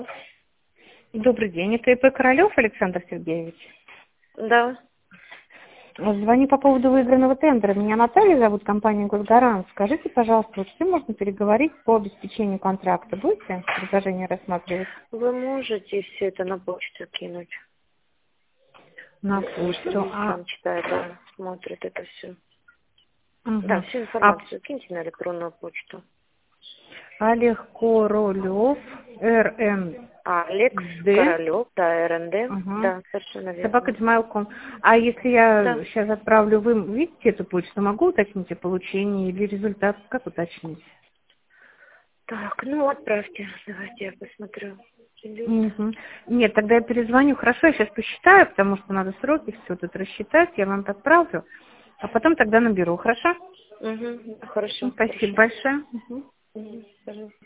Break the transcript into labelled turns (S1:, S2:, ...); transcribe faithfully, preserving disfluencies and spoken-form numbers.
S1: Добрый день, это ИП Королев Александр Сергеевич.
S2: Да.
S1: Звоню по поводу выигранного тендера. Меня Наталья зовут, компания Госгарант. Скажите, пожалуйста, вот с кем можно переговорить по обеспечению контракта? Будете предложение рассматривать?
S2: Вы можете все это на почту кинуть?
S1: На
S2: Пусть
S1: почту.
S2: он
S1: А,
S2: сам читает, да, смотрит это все.
S1: угу.
S2: Да, всю
S1: А
S2: информацию киньте на электронную почту.
S1: Олег Королев, РНД.
S2: Алекс Королев, да, РНД,
S1: Угу.
S2: да, совершенно верно.
S1: Собака джимейл точка ком. А если я
S2: Да.
S1: сейчас отправлю, вы видите эту почту, могу уточнить о получении или результат? Как уточнить?
S2: Так, ну отправьте, давайте я посмотрю. Идет.
S1: Мгм. Нет, тогда я перезвоню. Хорошо, я сейчас посчитаю, потому что надо сроки все тут рассчитать. Я вам отправлю, а потом тогда наберу. Хорошо?
S2: Угу, хорошо,
S1: Ну, спасибо
S2: хорошо.
S1: большое. Мгм.
S2: Угу, пожалуйста.